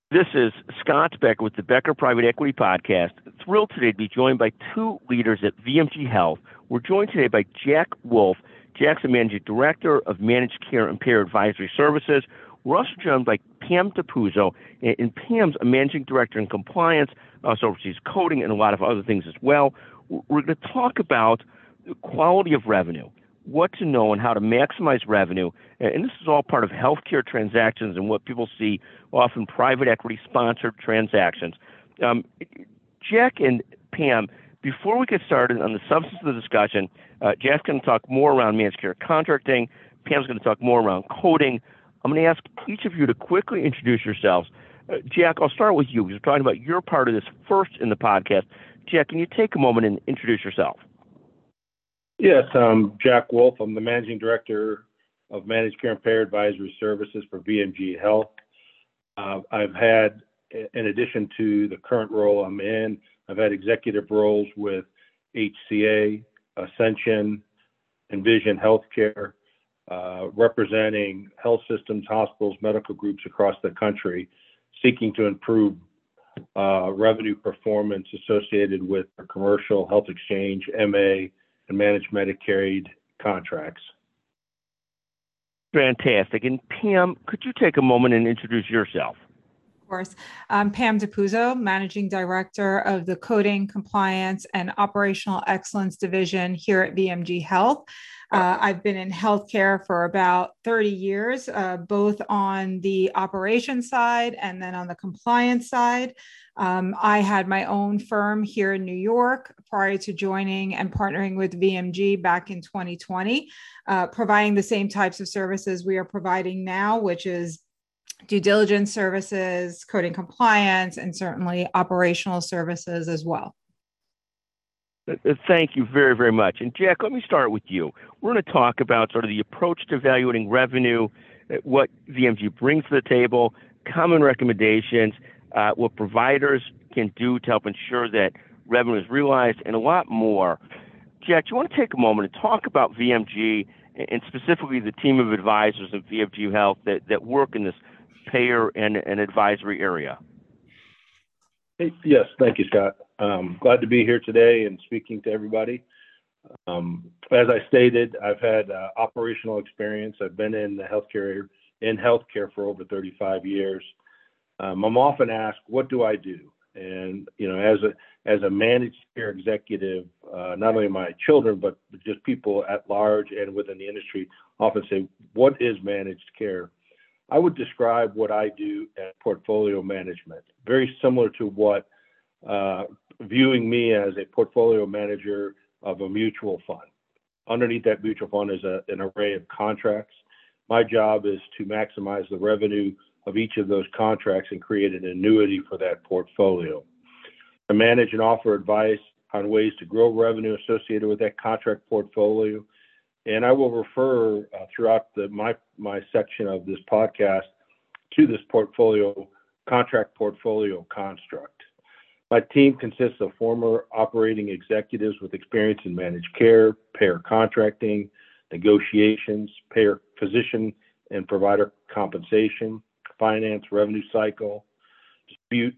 This is Scott Becker with the Becker Private Equity Podcast. Thrilled today to be joined by two leaders at VMG Health. We're joined today by Jack Wolf. Jack's the Managing Director of Managed Care and Payer Advisory Services. We're also joined by Pam DiPuzzo, and Pam's a Managing Director in Compliance, also oversees coding and a lot of other things as well. We're going to talk about the quality of revenue, what to know and how to maximize revenue. And this is all part of healthcare transactions and what people see often private equity sponsored transactions. Jack and Pam, before we get started on the substance of the discussion, Jack's going to talk more around managed care contracting. Pam's going to talk more around coding. I'm going to ask each of you to quickly introduce yourselves. Jack, I'll start with you. We're talking about your part of this first in the podcast. Jack, can you take a moment and introduce yourself? Yes, I'm Jack Wolf. I'm the Managing Director of Managed Care and Payer Advisory Services for VMG Health. I've had, in addition to the current role I'm in, I've had executive roles with HCA, Ascension, Envision Healthcare, representing health systems, hospitals, medical groups across the country, seeking to improve revenue performance associated with commercial health exchange, MA, and managed Medicaid contracts. Fantastic. And Pam, could you take a moment and introduce yourself? Of course. I'm Pam DiPuzzo, Managing Director of the Coding, Compliance, and Operational Excellence Division here at VMG Health. I've been in healthcare for about 30 years, both on the operations side and then on the compliance side. I had my own firm here in New York prior to joining and partnering with VMG back in 2020, providing the same types of services we are providing now, which is due diligence services, coding compliance, and certainly operational services as well. Thank you very, very much. And Jack, let me start with you. We're going to talk about sort of the approach to evaluating revenue, what VMG brings to the table, common recommendations, what providers can do to help ensure that revenue is realized, and a lot more. Jack, do you want to take a moment and talk about VMG and specifically the team of advisors of VMG Health that work in this payer and advisory area? Yes, thank you, Scott. Glad to be here today and speaking to everybody. As I stated, I've had operational experience. I've been in healthcare for over 35 years. I'm often asked, what do I do? And as a managed care executive, not only my children but just people at large and within the industry often say, what is managed care? I would describe what I do as portfolio management, very similar to what viewing me as a portfolio manager of a mutual fund. Underneath that mutual fund is an array of contracts. My job is to maximize the revenue of each of those contracts and create an annuity for that portfolio. I manage and offer advice on ways to grow revenue associated with that contract portfolio. And I will refer throughout my section of this podcast to this contract portfolio construct. My team consists of former operating executives with experience in managed care, payer contracting, negotiations, payer physician and provider compensation, finance, revenue cycle, dispute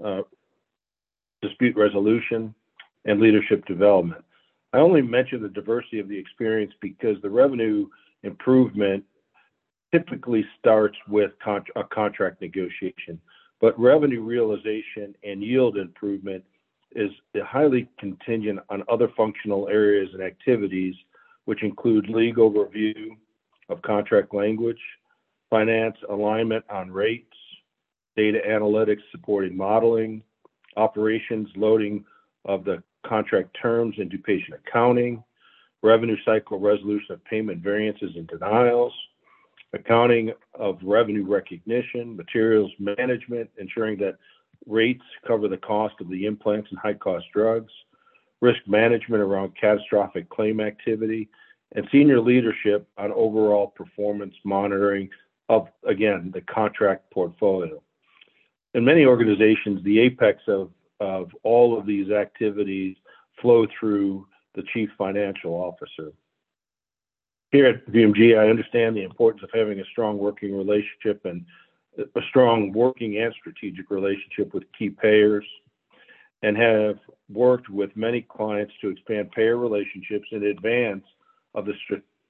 resolution, and leadership development. I only mention the diversity of the experience because the revenue improvement typically starts with a contract negotiation, but revenue realization and yield improvement is highly contingent on other functional areas and activities, which include legal review of contract language, finance alignment on rates, data analytics supporting modeling, operations loading of the contract terms into patient accounting, revenue cycle resolution of payment variances and denials, accounting of revenue recognition, materials management, ensuring that rates cover the cost of the implants and high-cost drugs, risk management around catastrophic claim activity, and senior leadership on overall performance monitoring of, again, the contract portfolio. In many organizations, the apex of all of these activities flow through the chief financial officer. Here at VMG, I understand the importance of having a strong working relationship and a strong working and strategic relationship with key payers, and have worked with many clients to expand payer relationships in advance of the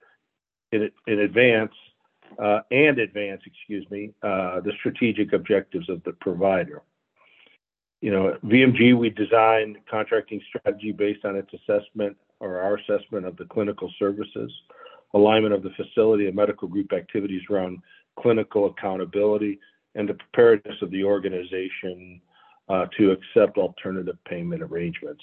the strategic objectives of the provider. You know, at VMG, we designed contracting strategy based on its assessment or our assessment of the clinical services, alignment of the facility and medical group activities around clinical accountability, and the preparedness of the organization to accept alternative payment arrangements.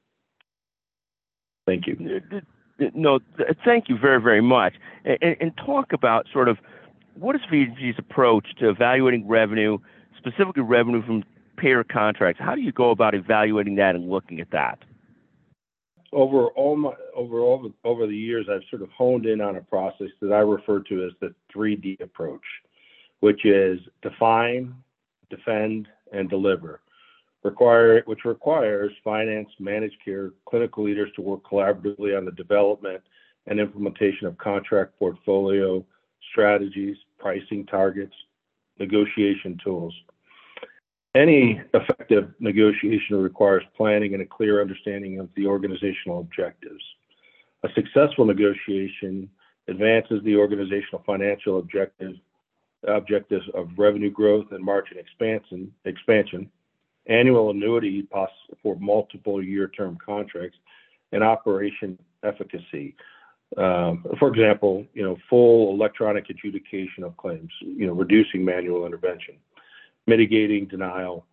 Thank you. No, thank you very, very much. And talk about sort of what is VMG's approach to evaluating revenue, specifically revenue from payer contracts? How do you go about evaluating that and looking at that? Over the years, I've sort of honed in on a process that I refer to as the 3D approach, which is define, defend, and deliver, which requires finance, managed care, clinical leaders to work collaboratively on the development and implementation of contract portfolio strategies, pricing targets, negotiation tools. Any effective negotiation requires planning and a clear understanding of the organizational objectives. A successful negotiation advances the organizational financial objectives of revenue growth and margin expansion, annual annuity possible for multiple year-term contracts, and operation efficacy. For example, you know, full electronic adjudication of claims, you know, reducing manual intervention, mitigating denials.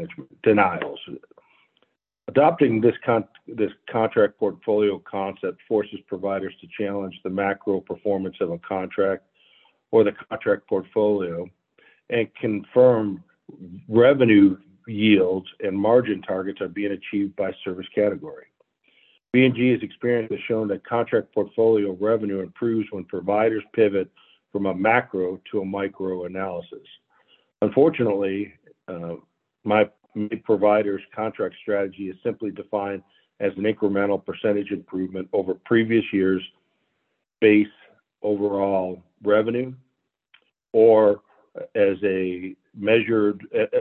Adopting this contract portfolio concept forces providers to challenge the macro performance of a contract or the contract portfolio and confirm revenue yields and margin targets are being achieved by service category. B&G's experience has shown that contract portfolio revenue improves when providers pivot from a macro to a micro analysis. Unfortunately, my provider's contract strategy is simply defined as an incremental percentage improvement over previous year's base overall revenue, or as a measured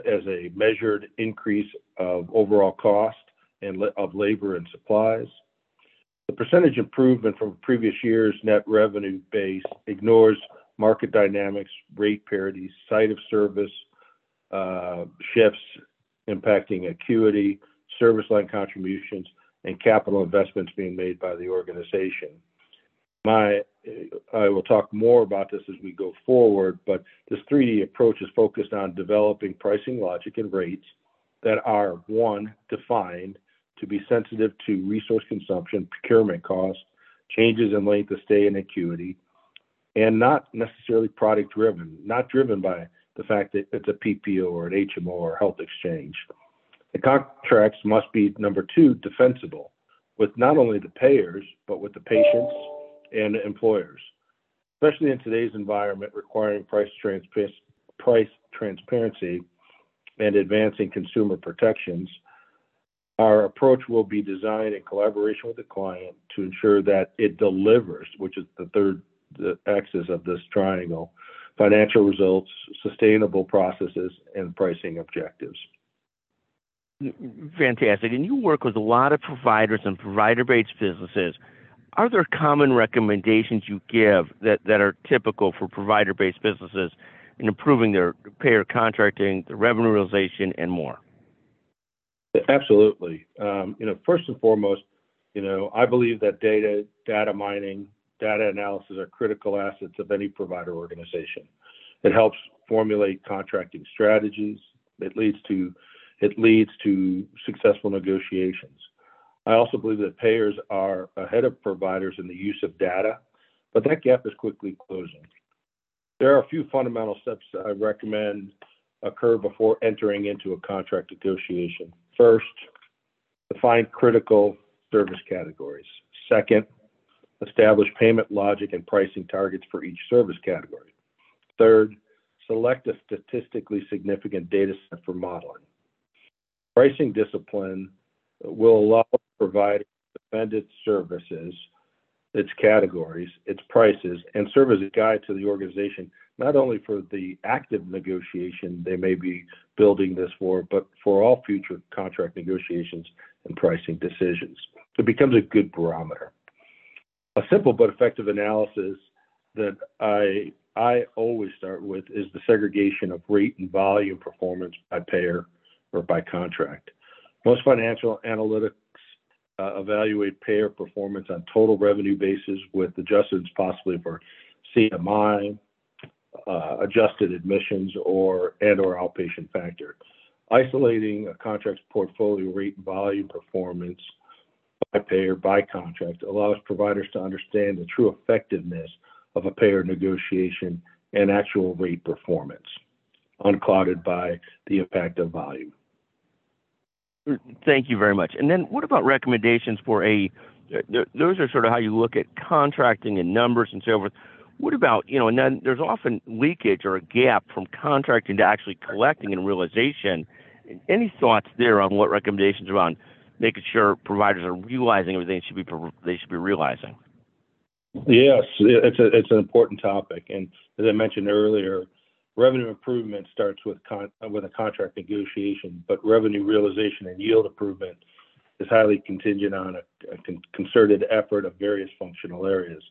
increase of overall cost and of labor and supplies. The percentage improvement from previous year's net revenue base ignores market dynamics, rate parity, site of service shifts impacting acuity, service line contributions, and capital investments being made by the organization. I will talk more about this as we go forward, but this 3D approach is focused on developing pricing logic and rates that are, one, defined to be sensitive to resource consumption, procurement costs, changes in length of stay and acuity, and not necessarily product driven, not driven by the fact that it's a PPO or an HMO or health exchange. The contracts must be, number two, defensible with not only the payers, but with the patients and employers, especially in today's environment requiring price transparency and advancing consumer protections. Our approach will be designed in collaboration with the client to ensure that it delivers, which is the axis of this triangle, financial results, sustainable processes, and pricing objectives. Fantastic. And you work with a lot of providers and provider-based businesses. Are there common recommendations you give that are typical for provider-based businesses in improving their payer contracting, the revenue realization, and more? Absolutely. First and foremost, I believe that data mining, data analysis are critical assets of any provider organization. It helps formulate contracting strategies. It leads to successful negotiations. I also believe that payers are ahead of providers in the use of data, but that gap is quickly closing. There are a few fundamental steps that I recommend occur before entering into a contract negotiation. First, define critical service categories. Second, establish payment logic and pricing targets for each service category. Third, select a statistically significant data set for modeling. Pricing discipline will allow the provider to defend its services its categories, its prices, and serve as a guide to the organization, not only for the active negotiation they may be building this for, but for all future contract negotiations and pricing decisions. It becomes a good barometer. A simple but effective analysis that I always start with is the segregation of rate and volume performance by payer or by contract. Most financial analytics evaluate payer performance on total revenue basis with adjustments possibly for CMI, adjusted admissions, or outpatient factor. Isolating a contract's portfolio rate and volume performance by payer by contract allows providers to understand the true effectiveness of a payer negotiation and actual rate performance, unclouded by the impact of volume. Thank you very much. And then what about recommendations for those are sort of how you look at contracting and numbers and so forth. What about, and then there's often leakage or a gap from contracting to actually collecting and realization. Any thoughts there on what recommendations around making sure providers are realizing everything they should be realizing? Yes, it's an important topic. And as I mentioned earlier, revenue improvement starts with a contract negotiation, but revenue realization and yield improvement is highly contingent on a concerted effort of various functional areas.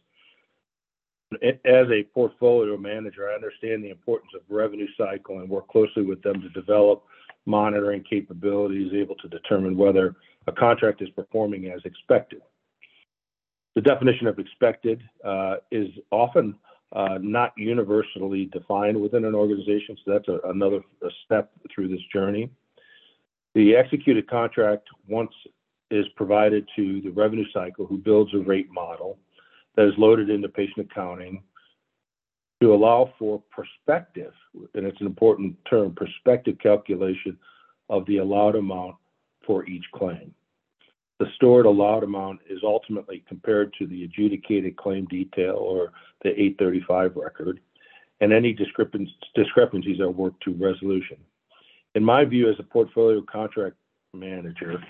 As a portfolio manager, I understand the importance of revenue cycle and work closely with them to develop monitoring capabilities able to determine whether a contract is performing as expected. The definition of expected is often not universally defined within an organization, so that's another step through this journey. The executed contract once is provided to the revenue cycle who builds a rate model that is loaded into patient accounting to allow for prospective, and it's an important term, prospective calculation of the allowed amount for each claim. The stored allowed amount is ultimately compared to the adjudicated claim detail or the 835 record, and any discrepancies are worked to resolution. In my view, as a portfolio contract manager,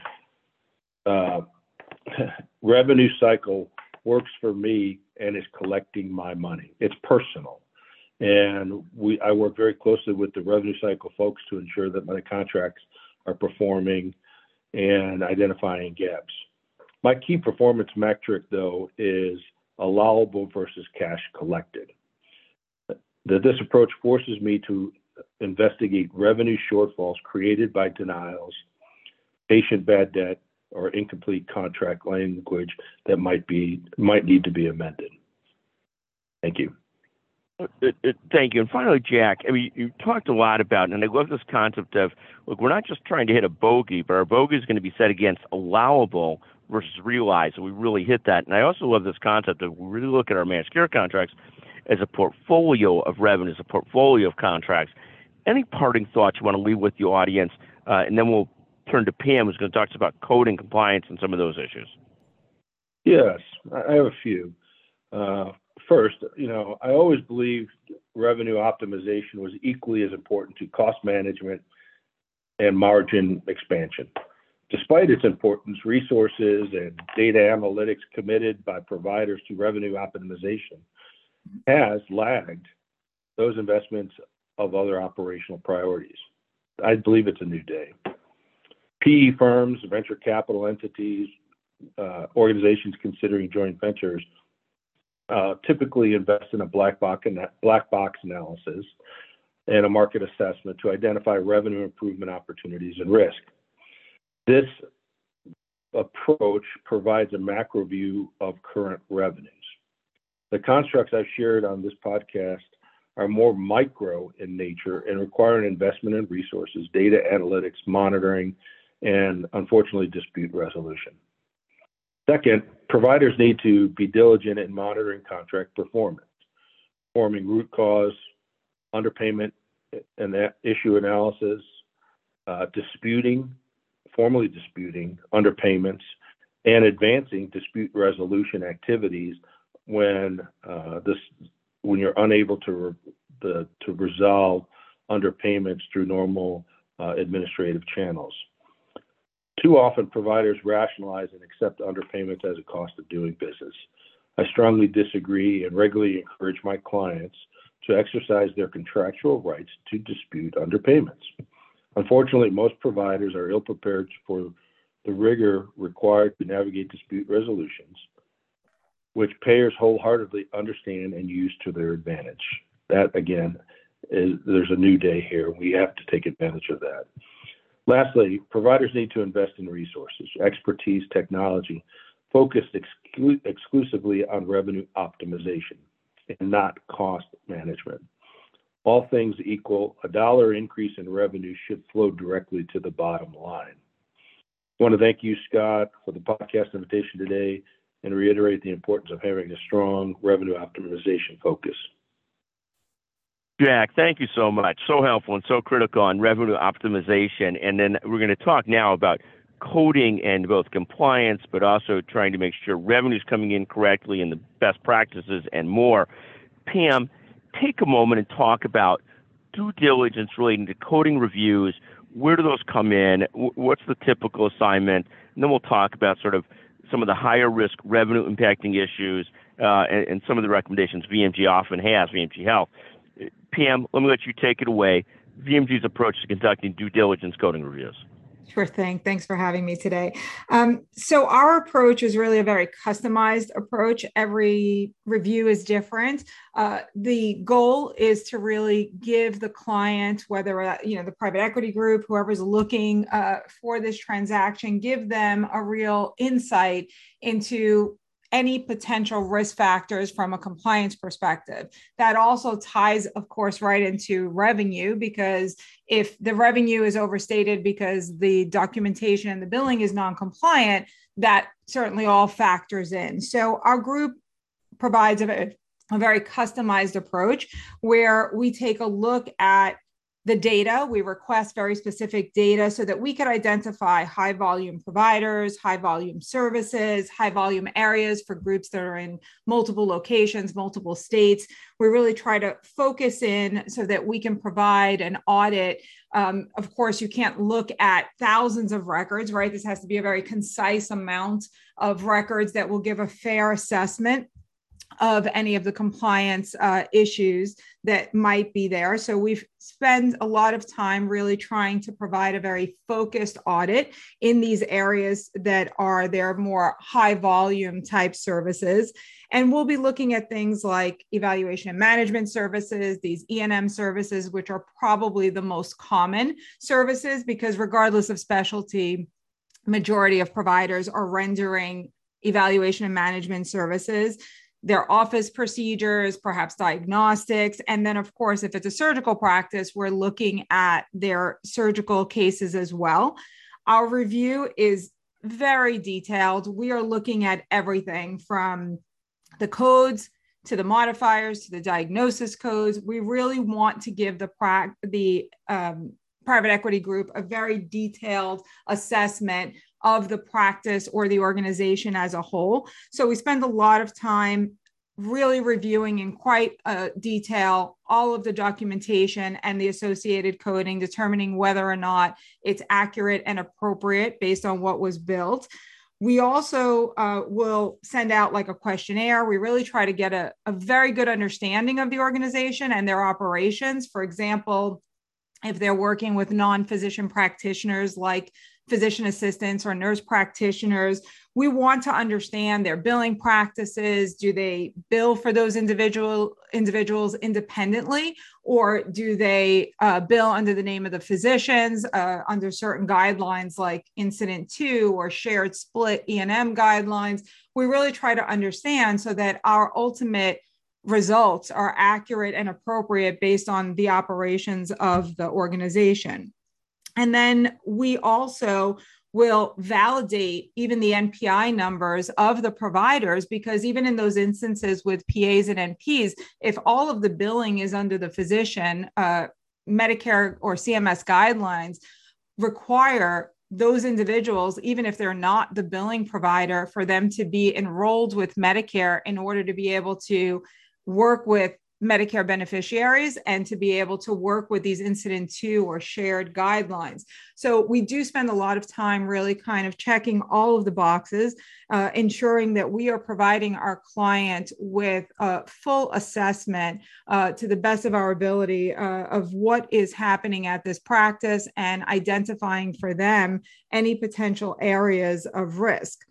revenue cycle works for me and is collecting my money. It's personal. And I work very closely with the revenue cycle folks to ensure that my contracts are performing and identifying gaps. My key performance metric, though, is allowable versus cash collected. This approach forces me to investigate revenue shortfalls created by denials, patient bad debt, or incomplete contract language that might need to be amended. Thank you. Thank you. And finally, Jack, I mean, you talked a lot about, and I love this concept of, look, we're not just trying to hit a bogey, but our bogey is going to be set against allowable versus realized. So we really hit that. And I also love this concept of we really look at our managed care contracts as a portfolio of revenues, a portfolio of contracts. Any parting thoughts you want to leave with the audience? And then we'll turn to Pam, who's going to talk to us about coding compliance and some of those issues. Yes, I have a few. First, I always believed revenue optimization was equally as important to cost management and margin expansion. Despite its importance, resources and data analytics committed by providers to revenue optimization has lagged those investments of other operational priorities. I believe it's a new day. PE firms, venture capital entities, organizations considering joint ventures typically invest in a black box analysis and a market assessment to identify revenue improvement opportunities and risk. This approach provides a macro view of current revenues. The constructs I've shared on this podcast are more micro in nature and require an investment in resources, data analytics, monitoring, and unfortunately, dispute resolution. Second, providers need to be diligent in monitoring contract performance, performing root cause, underpayment, and issue analysis, formally disputing underpayments, and advancing dispute resolution activities when you're unable to resolve underpayments through normal administrative channels. Too often, providers rationalize and accept underpayments as a cost of doing business. I strongly disagree and regularly encourage my clients to exercise their contractual rights to dispute underpayments. Unfortunately, most providers are ill-prepared for the rigor required to navigate dispute resolutions, which payers wholeheartedly understand and use to their advantage. That, again, there's a new day here. We have to take advantage of that. Lastly, providers need to invest in resources, expertise, technology, focused exclusively on revenue optimization and not cost management. All things equal, a dollar increase in revenue should flow directly to the bottom line. I want to thank you, Scott, for the podcast invitation today and reiterate the importance of having a strong revenue optimization focus. Jack, thank you so much. So helpful and so critical on revenue optimization. And then we're going to talk now about coding and both compliance, but also trying to make sure revenue is coming in correctly and the best practices and more. Pam, take a moment and talk about due diligence relating to coding reviews. Where do those come in? What's the typical assignment? And then we'll talk about sort of some of the higher risk revenue impacting issues and some of the recommendations VMG often has, VMG Health. Pam, let me let you take it away. VMG's approach to conducting due diligence coding reviews. Sure thing. Thanks for having me today. So our approach is really a very customized approach. Every review is different. The goal is to really give the client, whether the private equity group, whoever's looking for this transaction, give them a real insight into any potential risk factors from a compliance perspective. That also ties, of course, right into revenue, because if the revenue is overstated because the documentation and the billing is non-compliant, that certainly all factors in. So our group provides a very customized approach where we take a look at the data. We request very specific data so that we could identify high volume providers, high volume services, high volume areas for groups that are in multiple locations, multiple states. We really try to focus in so that we can provide an audit. Of course, you can't look at thousands of records, right? This has to be a very concise amount of records that will give a fair assessment of any of the compliance issues that might be there. So we've spent a lot of time really trying to provide a very focused audit in these areas that are their more high volume type services. And we'll be looking at things like evaluation and management services, these E&M services, which are probably the most common services, because regardless of specialty, majority of providers are rendering evaluation and management services. Their office procedures, perhaps diagnostics. And then, of course, if it's a surgical practice, we're looking at their surgical cases as well. Our review is very detailed. We are looking at everything from the codes to the modifiers to the diagnosis codes. We really want to give the private equity group a very detailed assessment of the practice or the organization as a whole. So we spend a lot of time really reviewing in quite detail all of the documentation and the associated coding, determining whether or not it's accurate and appropriate based on what was built. We also will send out like a questionnaire. We really try to get a very good understanding of the organization and their operations. For example, if they're working with non-physician practitioners like physician assistants or nurse practitioners, we want to understand their billing practices. Do they bill for those individuals independently, or do they bill under the name of the physicians under certain guidelines like Incident 2 or shared split E&M guidelines? We really try to understand so that our ultimate results are accurate and appropriate based on the operations of the organization. And then we also will validate even the NPI numbers of the providers, because even in those instances with PAs and NPs, if all of the billing is under the physician, Medicare or CMS guidelines require those individuals, even if they're not the billing provider, for them to be enrolled with Medicare in order to be able to work with Medicare beneficiaries and to be able to work with these incident to or shared guidelines. So we do spend a lot of time really kind of checking all of the boxes, ensuring that we are providing our client with a full assessment to the best of our ability of what is happening at this practice and identifying for them any potential areas of risk.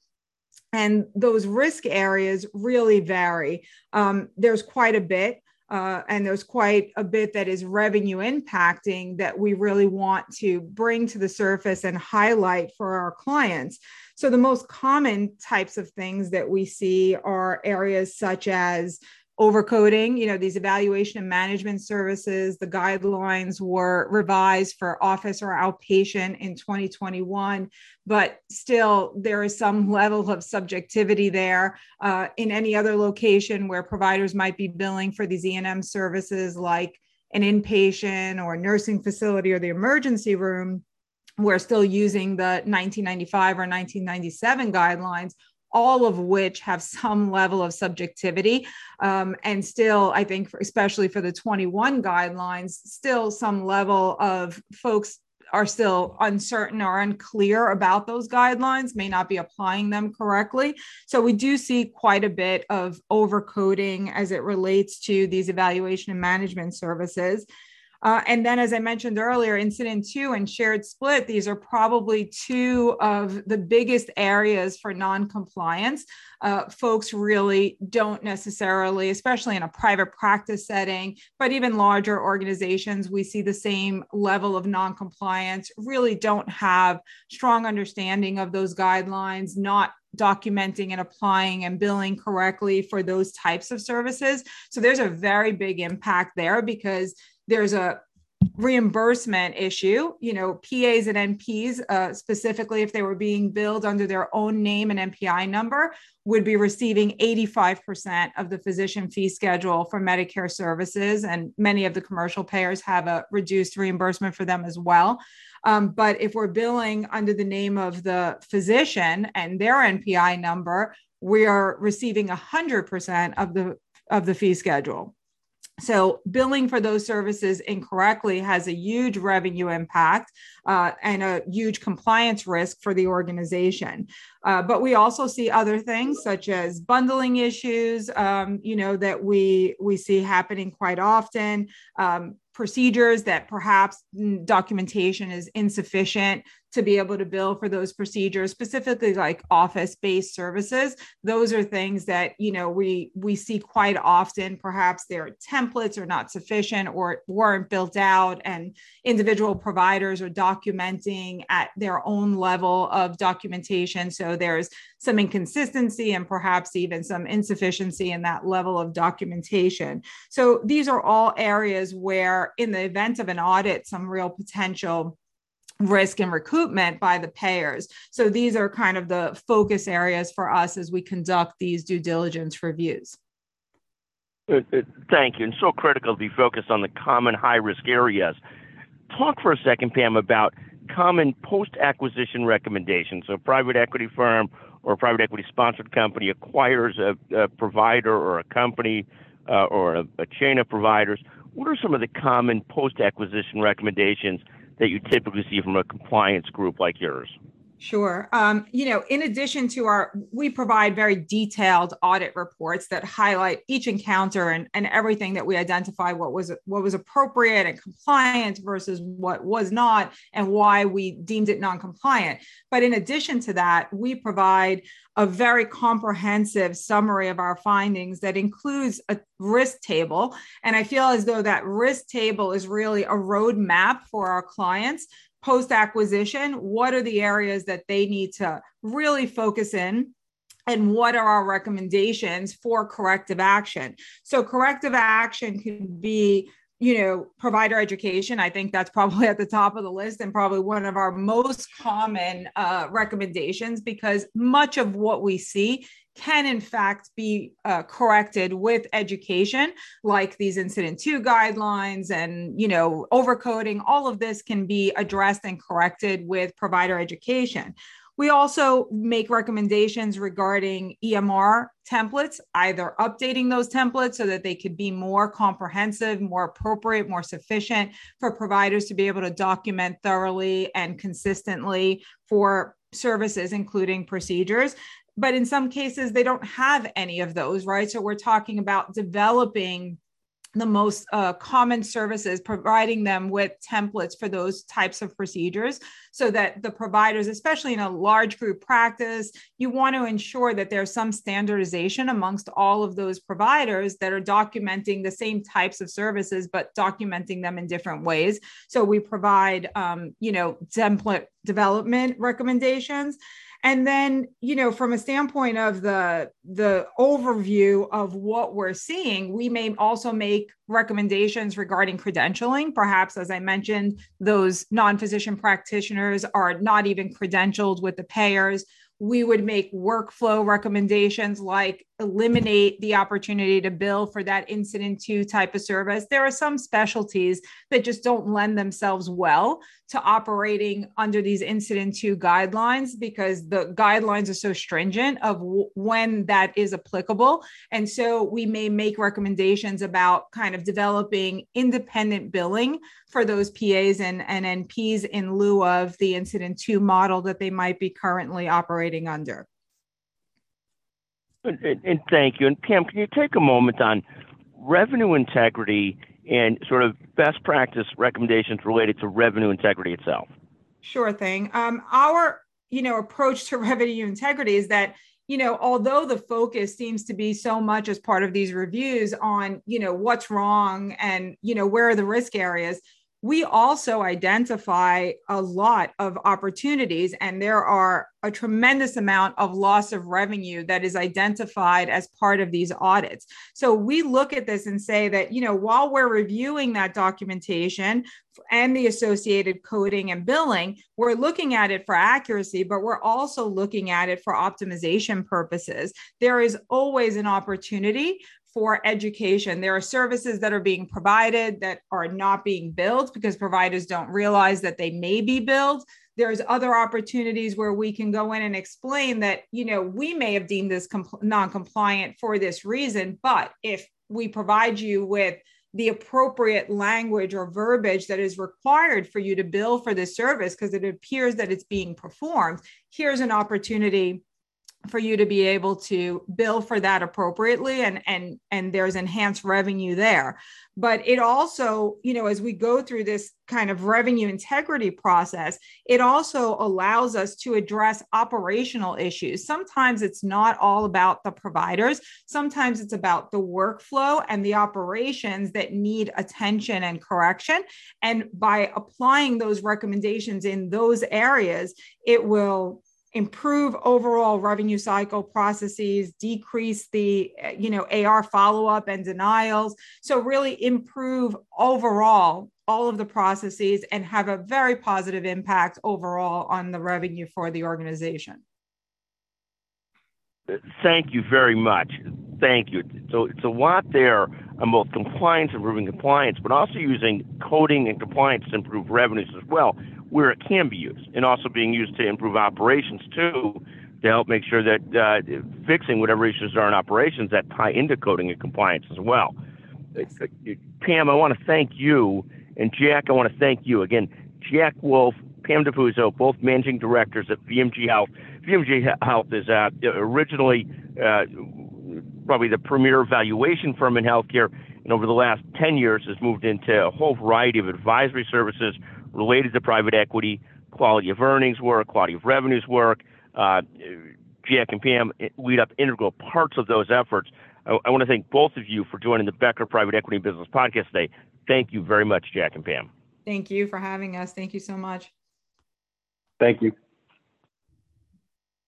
And those risk areas really vary. There's quite a bit. And there's quite a bit that is revenue impacting that we really want to bring to the surface and highlight for our clients. So the most common types of things that we see are areas such as overcoding. These evaluation and management services, the guidelines were revised for office or outpatient in 2021, but still there is some level of subjectivity there. In any other location where providers might be billing for these E&M services like an inpatient or nursing facility or the emergency room, we're still using the 1995 or 1997 guidelines, all of which have some level of subjectivity. And still, I think, especially for the 21 guidelines, still some level of folks are still uncertain or unclear about those guidelines, may not be applying them correctly. So we do see quite a bit of overcoding as it relates to these evaluation and management services. And then, as I mentioned earlier, incident to and shared split, these are probably two of the biggest areas for non-compliance. Folks really don't necessarily, especially in a private practice setting, but even larger organizations, we see the same level of non-compliance, really don't have strong understanding of those guidelines, not documenting and applying and billing correctly for those types of services. So there's a very big impact there because there's a reimbursement issue. PAs and NPs, specifically if they were being billed under their own name and NPI number, would be receiving 85% of the physician fee schedule for Medicare services. And many of the commercial payers have a reduced reimbursement for them as well. But if we're billing under the name of the physician and their NPI number, we are receiving 100% of the fee schedule. So billing for those services incorrectly has a huge revenue impact and a huge compliance risk for the organization. But we also see other things such as bundling issues, that we see happening quite often. Procedures that perhaps documentation is insufficient to be able to bill for those procedures, specifically like office-based services. Those are things that, we see quite often. Perhaps their templates are not sufficient or weren't built out, and individual providers are documenting at their own level of documentation. So there's some inconsistency and perhaps even some insufficiency in that level of documentation. So these are all areas where, in the event of an audit, some real potential risk and recoupment by the payers. So these are kind of the focus areas for us as we conduct these due diligence reviews. Thank you. And so critical to be focused on the common high-risk areas. Talk for a second, Pam, about common post-acquisition recommendations. So a private equity firm or a private equity sponsored company acquires a provider or a company or a chain of providers. What are some of the common post-acquisition recommendations that you typically see from a compliance group like yours? Sure. In addition to we provide very detailed audit reports that highlight each encounter and everything that we identify what was appropriate and compliant versus what was not and why we deemed it non-compliant. But in addition to that, we provide a very comprehensive summary of our findings that includes a risk table. And I feel as though that risk table is really a roadmap for our clients. Post-acquisition, what are the areas that they need to really focus in? And what are our recommendations for corrective action? So corrective action could be, provider education. I think that's probably at the top of the list and probably one of our most common recommendations, because much of what we see can in fact be corrected with education, like these incident to guidelines and, overcoding. All of this can be addressed and corrected with provider education. We also make recommendations regarding EMR templates, either updating those templates so that they could be more comprehensive, more appropriate, more sufficient for providers to be able to document thoroughly and consistently for services, including procedures. But in some cases, they don't have any of those, right? So we're talking about developing the most common services, providing them with templates for those types of procedures so that the providers, especially in a large group practice, you want to ensure that there's some standardization amongst all of those providers that are documenting the same types of services, but documenting them in different ways. So we provide, template development recommendations. And then, from a standpoint of the overview of what we're seeing, we may also make recommendations regarding credentialing. Perhaps, as I mentioned, those non-physician practitioners are not even credentialed with the payers. We would make workflow recommendations like eliminate the opportunity to bill for that incident to type of service. There are some specialties that just don't lend themselves well to operating under these incident to guidelines because the guidelines are so stringent of when that is applicable. And so we may make recommendations about kind of developing independent billing for those PAs and NPs in lieu of the incident to model that they might be currently operating under. And thank you. And Pam, can you take a moment on revenue integrity and sort of best practice recommendations related to revenue integrity itself? Sure thing. Our, approach to revenue integrity is that, although the focus seems to be so much as part of these reviews on, what's wrong and, where are the risk areas, we also identify a lot of opportunities, and there are a tremendous amount of loss of revenue that is identified as part of these audits. So we look at this and say that, while we're reviewing that documentation and the associated coding and billing, we're looking at it for accuracy, but we're also looking at it for optimization purposes. There is always an opportunity for education. There are services that are being provided that are not being billed because providers don't realize that they may be billed. There's other opportunities where we can go in and explain that, we may have deemed this non-compliant for this reason, but if we provide you with the appropriate language or verbiage that is required for you to bill for this service because it appears that it's being performed, here's an opportunity for you to be able to bill for that appropriately, and there's enhanced revenue there. But it also, as we go through this kind of revenue integrity process, it also allows us to address operational issues. Sometimes it's not all about the providers. Sometimes it's about the workflow and the operations that need attention and correction. And by applying those recommendations in those areas, it will improve overall revenue cycle processes, decrease the AR follow-up and denials. So really improve overall all of the processes and have a very positive impact overall on the revenue for the organization. Thank you very much. Thank you. So it's a lot there on both compliance, improving compliance, but also using coding and compliance to improve revenues as well, where it can be used, and also being used to improve operations too, to help make sure that fixing whatever issues are in operations that tie into coding and compliance as well. Pam, I want to thank you, and Jack, I want to thank you again. Jack Wolf, Pam DiPuzzo, both managing directors at VMG Health. VMG Health is originally probably the premier evaluation firm in healthcare, and over the last 10 years has moved into a whole variety of advisory services related to private equity, quality of earnings work, quality of revenues work. Jack and Pam lead up integral parts of those efforts. I want to thank both of you for joining the Becker Private Equity Business Podcast today. Thank you very much, Jack and Pam. Thank you for having us. Thank you so much. Thank you.